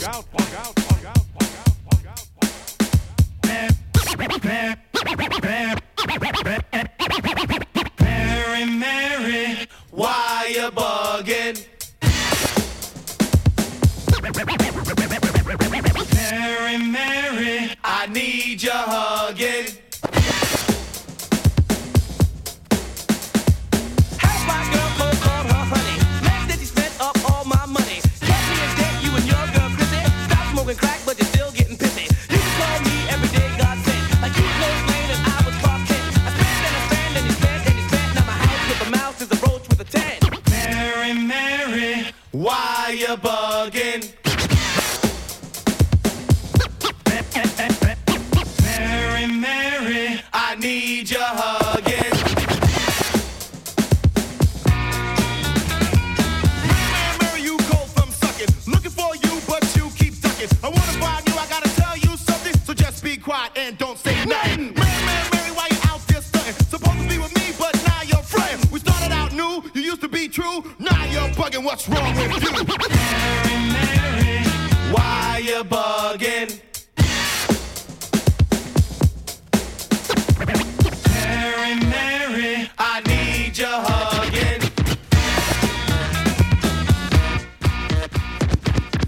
Mary, Mary, why you bugging? Mary, Mary, I need your hugging. How's my girl called her honey? Mad that you spent up all my money. Catch me in debt, you and your girl busy. Stop smoking crack, but you're still getting pissy. You can call me every day, God sent. Like you Lois Lane and I was Clark Kent. I spend and I spend and you spend and you spend. Now my house with a mouse is a roach with a 10. Mary, Mary, why you bugging? Mary, Mary, I need your hugging. Mary, Mary, you cold from sucking. Looking for you, but you keep ducking. I wanna find you, I gotta tell you something. So just be quiet and don't say nothing. Mary, Mary, Mary, why you out there stunting? Supposed to be with me, but now you're fronting. We started out new, you used to be true. Now you're bugging, what's wrong with you? Mary, Mary, why you bugging?